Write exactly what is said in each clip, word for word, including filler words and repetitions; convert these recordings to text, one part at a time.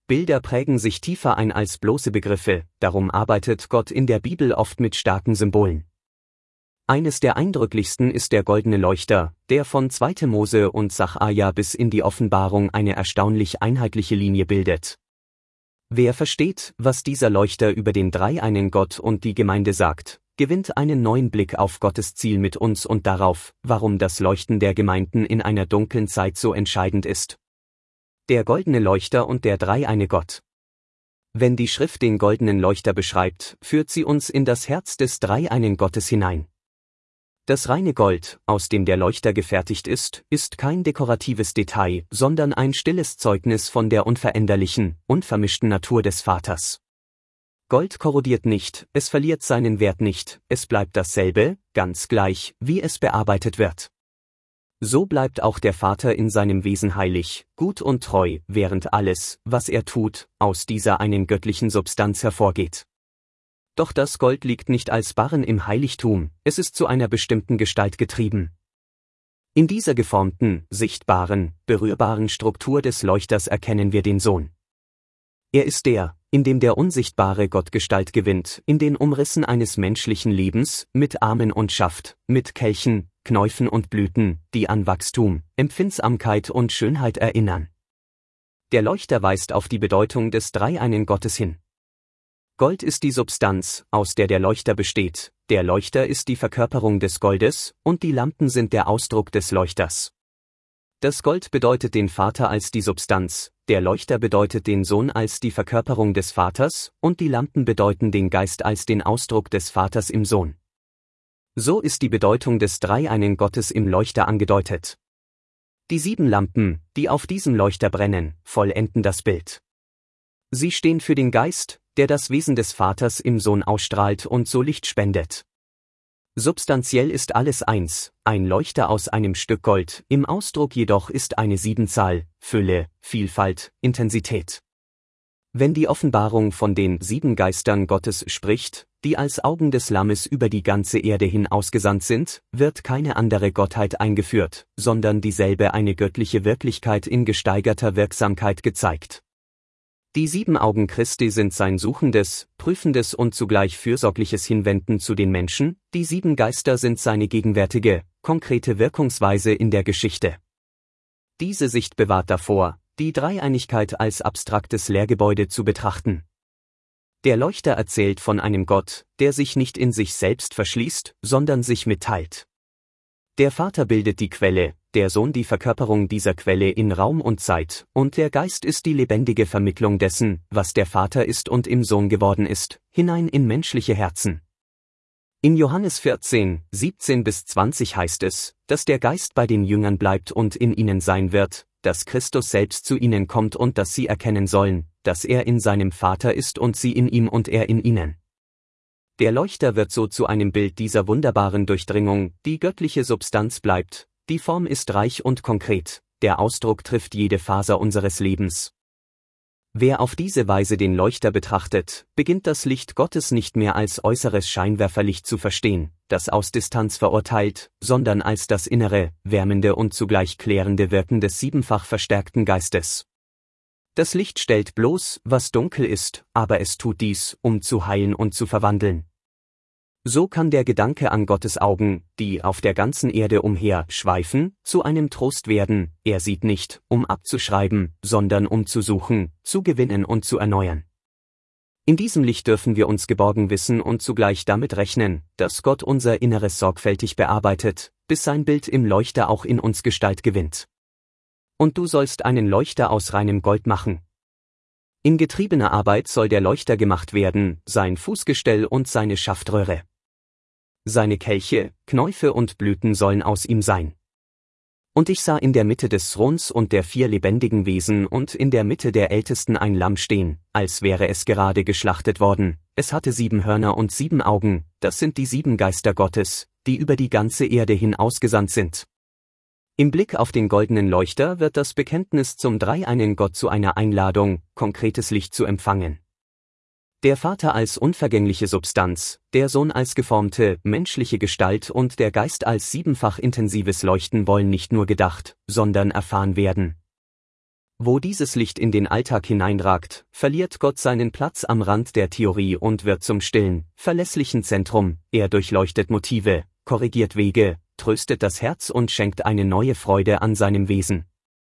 Bilder prägen sich tiefer ein als bloße Begriffe, darum arbeitet Gott in der Bibel oft mit starken Symbolen. Eines der eindrücklichsten ist der goldene Leuchter, der von zweiter Mose und Sacharja bis in die Offenbarung eine erstaunlich einheitliche Linie bildet. Wer versteht, was dieser Leuchter über den dreieinen Gott und die Gemeinde sagt, gewinnt einen neuen Blick auf Gottes Ziel mit uns und darauf, warum das Leuchten der Gemeinden in einer dunklen Zeit so entscheidend ist. Der goldene Leuchter und der dreieine Gott. Wenn die Schrift den goldenen Leuchter beschreibt, führt sie uns in das Herz des dreieinen Gottes hinein. Das reine Gold, aus dem der Leuchter gefertigt ist, ist kein dekoratives Detail, sondern ein stilles Zeugnis von der unveränderlichen, unvermischten Natur des Vaters. Gold korrodiert nicht, es verliert seinen Wert nicht, es bleibt dasselbe, ganz gleich, wie es bearbeitet wird. So bleibt auch der Vater in seinem Wesen heilig, gut und treu, während alles, was er tut, aus dieser einen göttlichen Substanz hervorgeht. Doch das Gold liegt nicht als Barren im Heiligtum, es ist zu einer bestimmten Gestalt getrieben. In dieser geformten, sichtbaren, berührbaren Struktur des Leuchters erkennen wir den Sohn. Er ist der, in dem der unsichtbare Gott Gestalt gewinnt, in den Umrissen eines menschlichen Lebens, mit Armen und Schaft, mit Kelchen, Knäufen und Blüten, die an Wachstum, Empfindsamkeit und Schönheit erinnern. Der Leuchter weist auf die Bedeutung des dreieinen Gottes hin. Gold ist die Substanz, aus der der Leuchter besteht, der Leuchter ist die Verkörperung des Goldes, und die Lampen sind der Ausdruck des Leuchters. Das Gold bedeutet den Vater als die Substanz, der Leuchter bedeutet den Sohn als die Verkörperung des Vaters, und die Lampen bedeuten den Geist als den Ausdruck des Vaters im Sohn. So ist die Bedeutung des dreieinen Gottes im Leuchter angedeutet. Die sieben Lampen, die auf diesem Leuchter brennen, vollenden das Bild. Sie stehen für den Geist, der das Wesen des Vaters im Sohn ausstrahlt und so Licht spendet. Substanziell ist alles eins, ein Leuchter aus einem Stück Gold, im Ausdruck jedoch ist eine Siebenzahl, Fülle, Vielfalt, Intensität. Wenn die Offenbarung von den sieben Geistern Gottes spricht, die als Augen des Lammes über die ganze Erde hin ausgesandt sind, wird keine andere Gottheit eingeführt, sondern dieselbe eine göttliche Wirklichkeit in gesteigerter Wirksamkeit gezeigt. Die sieben Augen Christi sind sein suchendes, prüfendes und zugleich fürsorgliches Hinwenden zu den Menschen, die sieben Geister sind seine gegenwärtige, konkrete Wirkungsweise in der Geschichte. Diese Sicht bewahrt davor, die Dreieinigkeit als abstraktes Lehrgebäude zu betrachten. Der Leuchter erzählt von einem Gott, der sich nicht in sich selbst verschließt, sondern sich mitteilt. Der Vater bildet die Quelle, der Sohn die Verkörperung dieser Quelle in Raum und Zeit, und der Geist ist die lebendige Vermittlung dessen, was der Vater ist und im Sohn geworden ist, hinein in menschliche Herzen. In Johannes vierzehn, siebzehn bis zwanzig heißt es, dass der Geist bei den Jüngern bleibt und in ihnen sein wird, dass Christus selbst zu ihnen kommt und dass sie erkennen sollen, dass er in seinem Vater ist und sie in ihm und er in ihnen. Der Leuchter wird so zu einem Bild dieser wunderbaren Durchdringung, die göttliche Substanz bleibt, die Form ist reich und konkret, der Ausdruck trifft jede Faser unseres Lebens. Wer auf diese Weise den Leuchter betrachtet, beginnt das Licht Gottes nicht mehr als äußeres Scheinwerferlicht zu verstehen, das aus Distanz verurteilt, sondern als das innere, wärmende und zugleich klärende Wirken des siebenfach verstärkten Geistes. Das Licht stellt bloß, was dunkel ist, aber es tut dies, um zu heilen und zu verwandeln. So kann der Gedanke an Gottes Augen, die auf der ganzen Erde umher schweifen, zu einem Trost werden, er sieht nicht, um abzuschreiben, sondern um zu suchen, zu gewinnen und zu erneuern. In diesem Licht dürfen wir uns geborgen wissen und zugleich damit rechnen, dass Gott unser Inneres sorgfältig bearbeitet, bis sein Bild im Leuchter auch in uns Gestalt gewinnt. Und du sollst einen Leuchter aus reinem Gold machen. In getriebener Arbeit soll der Leuchter gemacht werden, sein Fußgestell und seine Schaftröhre. Seine Kelche, Knäufe und Blüten sollen aus ihm sein. Und ich sah in der Mitte des Throns und der vier lebendigen Wesen und in der Mitte der Ältesten ein Lamm stehen, als wäre es gerade geschlachtet worden, es hatte sieben Hörner und sieben Augen, das sind die sieben Geister Gottes, die über die ganze Erde hin ausgesandt sind. Im Blick auf den goldenen Leuchter wird das Bekenntnis zum dreieinen Gott zu einer Einladung, konkretes Licht zu empfangen. Der Vater als unvergängliche Substanz, der Sohn als geformte, menschliche Gestalt und der Geist als siebenfach intensives Leuchten wollen nicht nur gedacht, sondern erfahren werden. Wo dieses Licht in den Alltag hineinragt, verliert Gott seinen Platz am Rand der Theorie und wird zum stillen, verlässlichen Zentrum. Er durchleuchtet Motive, korrigiert Wege, tröstet das Herz und schenkt eine neue Freude an seinem Wesen.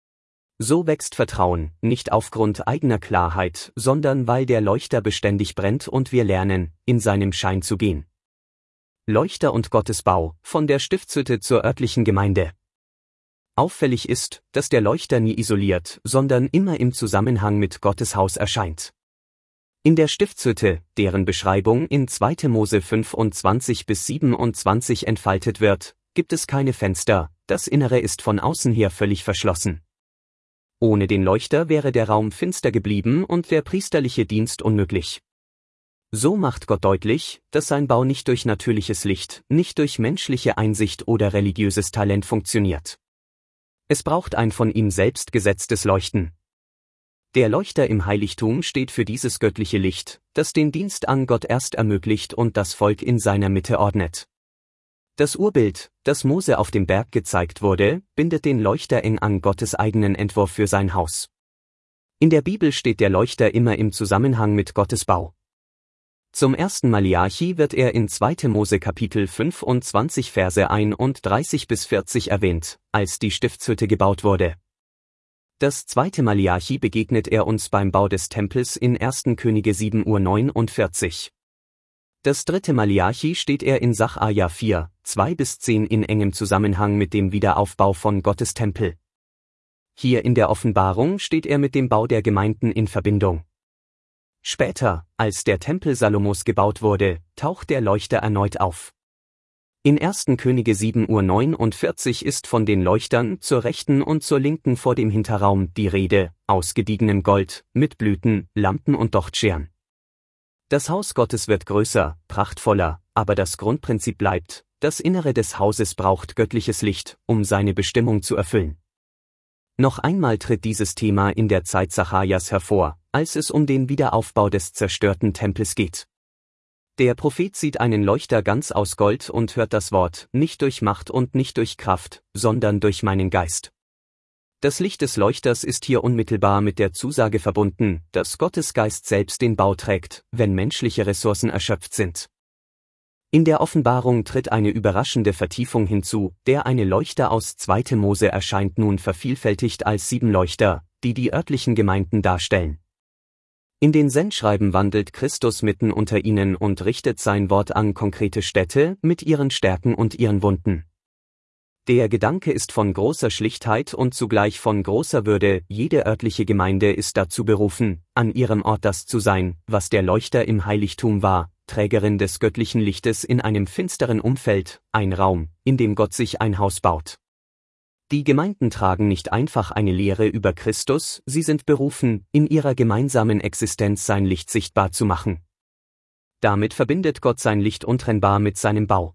So wächst Vertrauen, nicht aufgrund eigener Klarheit, sondern weil der Leuchter beständig brennt und wir lernen, in seinem Schein zu gehen. Leuchter und Gottesbau, von der Stiftshütte zur örtlichen Gemeinde. Auffällig ist, dass der Leuchter nie isoliert, sondern immer im Zusammenhang mit Gottes Haus erscheint. In der Stiftshütte, deren Beschreibung in zweiter Mose fünfundzwanzig bis siebenundzwanzig entfaltet wird, gibt es keine Fenster, das Innere ist von außen her völlig verschlossen. Ohne den Leuchter wäre der Raum finster geblieben und der priesterliche Dienst unmöglich. So macht Gott deutlich, dass sein Bau nicht durch natürliches Licht, nicht durch menschliche Einsicht oder religiöses Talent funktioniert. Es braucht ein von ihm selbst gesetztes Leuchten. Der Leuchter im Heiligtum steht für dieses göttliche Licht, das den Dienst an Gott erst ermöglicht und das Volk in seiner Mitte ordnet. Das Urbild, das Mose auf dem Berg gezeigt wurde, bindet den Leuchter eng an Gottes eigenen Entwurf für sein Haus. In der Bibel steht der Leuchter immer im Zusammenhang mit Gottes Bau. Zum ersten Maleachi wird er in zweiter Mose Kapitel fünfundzwanzig Verse einunddreißig bis vierzig erwähnt, als die Stiftshütte gebaut wurde. Das zweite Maleachi begegnet er uns beim Bau des Tempels in erster Könige sieben neunundvierzig. Das dritte Maleachi steht er in Sacharja vier, zwei bis zehn in engem Zusammenhang mit dem Wiederaufbau von Gottes Tempel. Hier in der Offenbarung steht er mit dem Bau der Gemeinden in Verbindung. Später, als der Tempel Salomos gebaut wurde, taucht der Leuchter erneut auf. In erster Könige sieben neunundvierzig ist von den Leuchtern zur rechten und zur linken vor dem Hinterraum die Rede, aus gediegenem Gold, mit Blüten, Lampen und Dochtscheren. Das Haus Gottes wird größer, prachtvoller, aber das Grundprinzip bleibt, das Innere des Hauses braucht göttliches Licht, um seine Bestimmung zu erfüllen. Noch einmal tritt dieses Thema in der Zeit Sacharjas hervor, als es um den Wiederaufbau des zerstörten Tempels geht. Der Prophet sieht einen Leuchter ganz aus Gold und hört das Wort, nicht durch Macht und nicht durch Kraft, sondern durch meinen Geist. Das Licht des Leuchters ist hier unmittelbar mit der Zusage verbunden, dass Gottes Geist selbst den Bau trägt, wenn menschliche Ressourcen erschöpft sind. In der Offenbarung tritt eine überraschende Vertiefung hinzu, der eine Leuchter aus zweiter Mose erscheint nun vervielfältigt als sieben Leuchter, die die örtlichen Gemeinden darstellen. In den Sendschreiben wandelt Christus mitten unter ihnen und richtet sein Wort an konkrete Städte mit ihren Stärken und ihren Wunden. Der Gedanke ist von großer Schlichtheit und zugleich von großer Würde, jede örtliche Gemeinde ist dazu berufen, an ihrem Ort das zu sein, was der Leuchter im Heiligtum war, Trägerin des göttlichen Lichtes in einem finsteren Umfeld, ein Raum, in dem Gott sich ein Haus baut. Die Gemeinden tragen nicht einfach eine Lehre über Christus, sie sind berufen, in ihrer gemeinsamen Existenz sein Licht sichtbar zu machen. Damit verbindet Gott sein Licht untrennbar mit seinem Bau.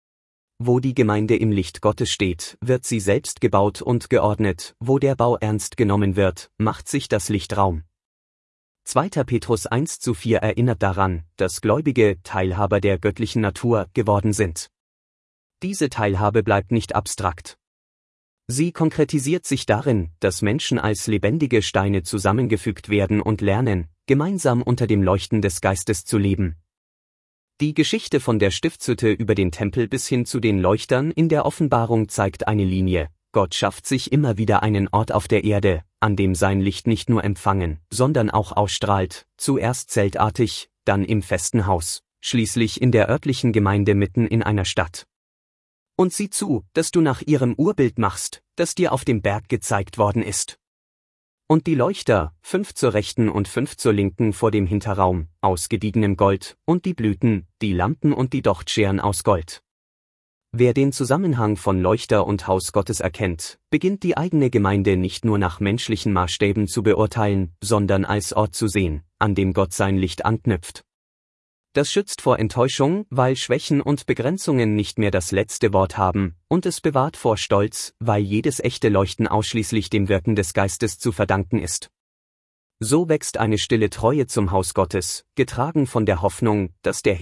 Wo die Gemeinde im Licht Gottes steht, wird sie selbst gebaut und geordnet, wo der Bau ernst genommen wird, macht sich das Licht Raum. zweiter Petrus eins zu vier erinnert daran, dass Gläubige Teilhaber der göttlichen Natur geworden sind. Diese Teilhabe bleibt nicht abstrakt. Sie konkretisiert sich darin, dass Menschen als lebendige Steine zusammengefügt werden und lernen, gemeinsam unter dem Leuchten des Geistes zu leben. Die Geschichte von der Stiftshütte über den Tempel bis hin zu den Leuchtern in der Offenbarung zeigt eine Linie. Gott schafft sich immer wieder einen Ort auf der Erde, an dem sein Licht nicht nur empfangen, sondern auch ausstrahlt, zuerst zeltartig, dann im festen Haus, schließlich in der örtlichen Gemeinde mitten in einer Stadt. Und sieh zu, dass du nach ihrem Urbild machst, das dir auf dem Berg gezeigt worden ist. Und die Leuchter, fünf zur rechten und fünf zur linken vor dem Hinterraum, aus gediegenem Gold, und die Blüten, die Lampen und die Dochtscheren aus Gold. Wer den Zusammenhang von Leuchter und Haus Gottes erkennt, beginnt die eigene Gemeinde nicht nur nach menschlichen Maßstäben zu beurteilen, sondern als Ort zu sehen, an dem Gott sein Licht anknüpft. Das schützt vor Enttäuschung, weil Schwächen und Begrenzungen nicht mehr das letzte Wort haben, und es bewahrt vor Stolz, weil jedes echte Leuchten ausschließlich dem Wirken des Geistes zu verdanken ist. So wächst eine stille Treue zum Haus Gottes, getragen von der Hoffnung, dass der Herr,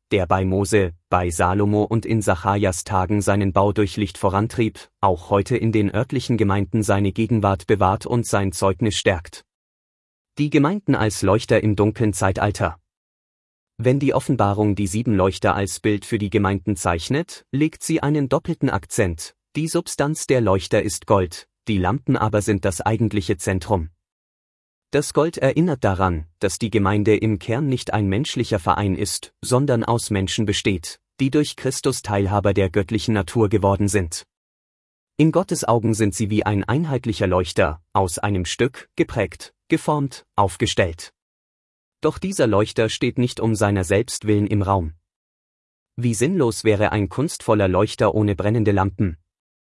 der bei Mose, bei Salomo und in Sacharjas Tagen seinen Bau durch Licht vorantrieb, auch heute in den örtlichen Gemeinden seine Gegenwart bewahrt und sein Zeugnis stärkt. Die Gemeinden als Leuchter im dunklen Zeitalter. Wenn die Offenbarung die sieben Leuchter als Bild für die Gemeinden zeichnet, legt sie einen doppelten Akzent. Die Substanz der Leuchter ist Gold, die Lampen aber sind das eigentliche Zentrum. Das Gold erinnert daran, dass die Gemeinde im Kern nicht ein menschlicher Verein ist, sondern aus Menschen besteht, die durch Christus Teilhaber der göttlichen Natur geworden sind. In Gottes Augen sind sie wie ein einheitlicher Leuchter, aus einem Stück, geprägt, geformt, aufgestellt. Doch dieser Leuchter steht nicht um seiner selbst willen im Raum. Wie sinnlos wäre ein kunstvoller Leuchter ohne brennende Lampen.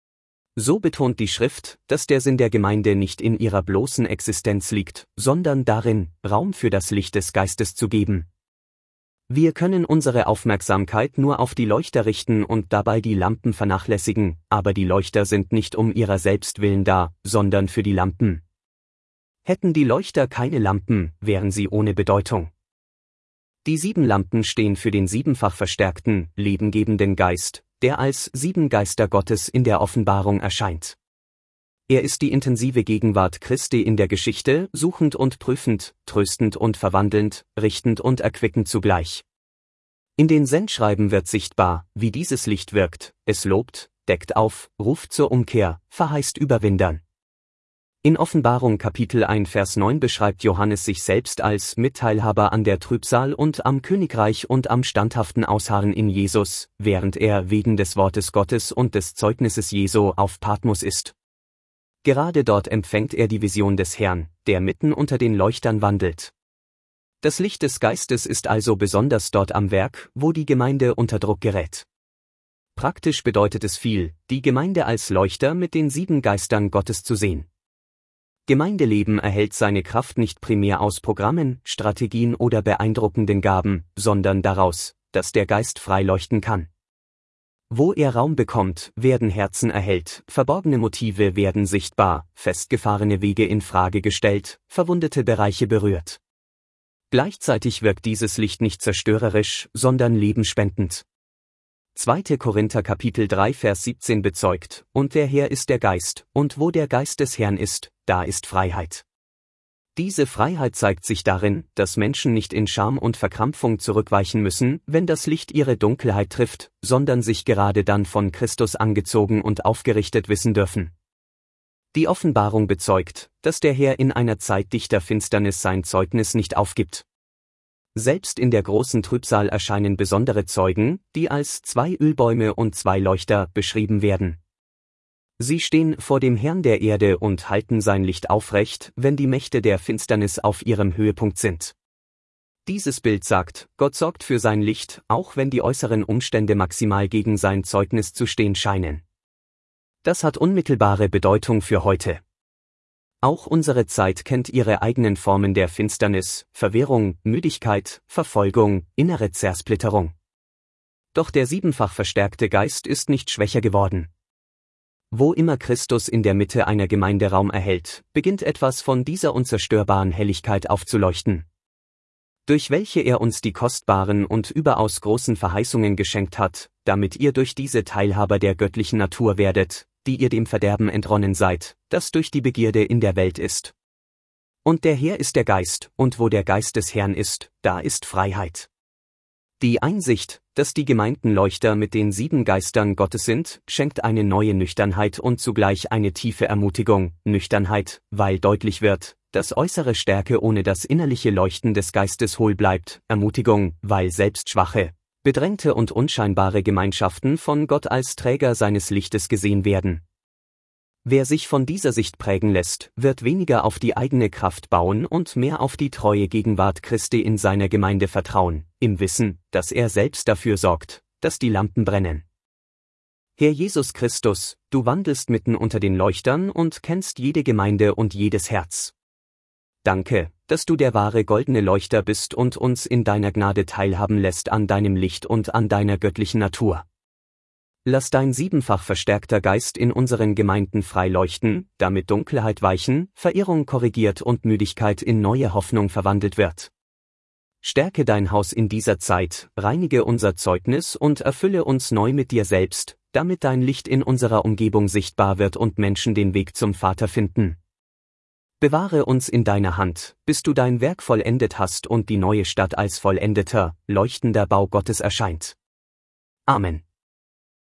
So betont die Schrift, dass der Sinn der Gemeinde nicht in ihrer bloßen Existenz liegt, sondern darin, Raum für das Licht des Geistes zu geben. Wir können unsere Aufmerksamkeit nur auf die Leuchter richten und dabei die Lampen vernachlässigen, aber die Leuchter sind nicht um ihrer selbst willen da, sondern für die Lampen. Hätten die Leuchter keine Lampen, wären sie ohne Bedeutung. Die sieben Lampen stehen für den siebenfach verstärkten, lebengebenden Geist, der als sieben Geister Gottes in der Offenbarung erscheint. Er ist die intensive Gegenwart Christi in der Geschichte, suchend und prüfend, tröstend und verwandelnd, richtend und erquickend zugleich. In den Sendschreiben wird sichtbar, wie dieses Licht wirkt, es lobt, deckt auf, ruft zur Umkehr, verheißt Überwindern. In Offenbarung Kapitel eins Vers neun beschreibt Johannes sich selbst als Mitteilhaber an der Trübsal und am Königreich und am standhaften Ausharren in Jesus, während er wegen des Wortes Gottes und des Zeugnisses Jesu auf Patmos ist. Gerade dort empfängt er die Vision des Herrn, der mitten unter den Leuchtern wandelt. Das Licht des Geistes ist also besonders dort am Werk, wo die Gemeinde unter Druck gerät. Praktisch bedeutet es viel, die Gemeinde als Leuchter mit den sieben Geistern Gottes zu sehen. Gemeindeleben erhält seine Kraft nicht primär aus Programmen, Strategien oder beeindruckenden Gaben, sondern daraus, dass der Geist frei leuchten kann. Wo er Raum bekommt, werden Herzen erhellt, verborgene Motive werden sichtbar, festgefahrene Wege in Frage gestellt, verwundete Bereiche berührt. Gleichzeitig wirkt dieses Licht nicht zerstörerisch, sondern lebenspendend. zweiter Korinther Kapitel drei Vers siebzehn bezeugt, und der Herr ist der Geist, und wo der Geist des Herrn ist, da ist Freiheit. Diese Freiheit zeigt sich darin, dass Menschen nicht in Scham und Verkrampfung zurückweichen müssen, wenn das Licht ihre Dunkelheit trifft, sondern sich gerade dann von Christus angezogen und aufgerichtet wissen dürfen. Die Offenbarung bezeugt, dass der Herr in einer Zeit dichter Finsternis sein Zeugnis nicht aufgibt. Selbst in der großen Trübsal erscheinen besondere Zeugen, die als zwei Ölbäume und zwei Leuchter beschrieben werden. Sie stehen vor dem Herrn der Erde und halten sein Licht aufrecht, wenn die Mächte der Finsternis auf ihrem Höhepunkt sind. Dieses Bild sagt, Gott sorgt für sein Licht, auch wenn die äußeren Umstände maximal gegen sein Zeugnis zu stehen scheinen. Das hat unmittelbare Bedeutung für heute. Auch unsere Zeit kennt ihre eigenen Formen der Finsternis, Verwirrung, Müdigkeit, Verfolgung, innere Zersplitterung. Doch der siebenfach verstärkte Geist ist nicht schwächer geworden. Wo immer Christus in der Mitte einer Gemeinde Raum erhält, beginnt etwas von dieser unzerstörbaren Helligkeit aufzuleuchten. Durch welche er uns die kostbaren und überaus großen Verheißungen geschenkt hat, damit ihr durch diese Teilhaber der göttlichen Natur werdet, die ihr dem Verderben entronnen seid, das durch die Begierde in der Welt ist. Und der Herr ist der Geist, und wo der Geist des Herrn ist, da ist Freiheit. Die Einsicht, dass die Gemeinden Leuchter mit den sieben Geistern Gottes sind, schenkt eine neue Nüchternheit und zugleich eine tiefe Ermutigung, Nüchternheit, weil deutlich wird, dass äußere Stärke ohne das innerliche Leuchten des Geistes hohl bleibt, Ermutigung, weil selbst schwache, bedrängte und unscheinbare Gemeinschaften von Gott als Träger seines Lichtes gesehen werden. Wer sich von dieser Sicht prägen lässt, wird weniger auf die eigene Kraft bauen und mehr auf die treue Gegenwart Christi in seiner Gemeinde vertrauen, im Wissen, dass er selbst dafür sorgt, dass die Lampen brennen. Herr Jesus Christus, du wandelst mitten unter den Leuchtern und kennst jede Gemeinde und jedes Herz. Danke, dass du der wahre goldene Leuchter bist und uns in deiner Gnade teilhaben lässt an deinem Licht und an deiner göttlichen Natur. Lass dein siebenfach verstärkter Geist in unseren Gemeinden frei leuchten, damit Dunkelheit weichen, Verirrung korrigiert und Müdigkeit in neue Hoffnung verwandelt wird. Stärke dein Haus in dieser Zeit, reinige unser Zeugnis und erfülle uns neu mit dir selbst, damit dein Licht in unserer Umgebung sichtbar wird und Menschen den Weg zum Vater finden. Bewahre uns in deiner Hand, bis du dein Werk vollendet hast und die neue Stadt als vollendeter, leuchtender Bau Gottes erscheint. Amen.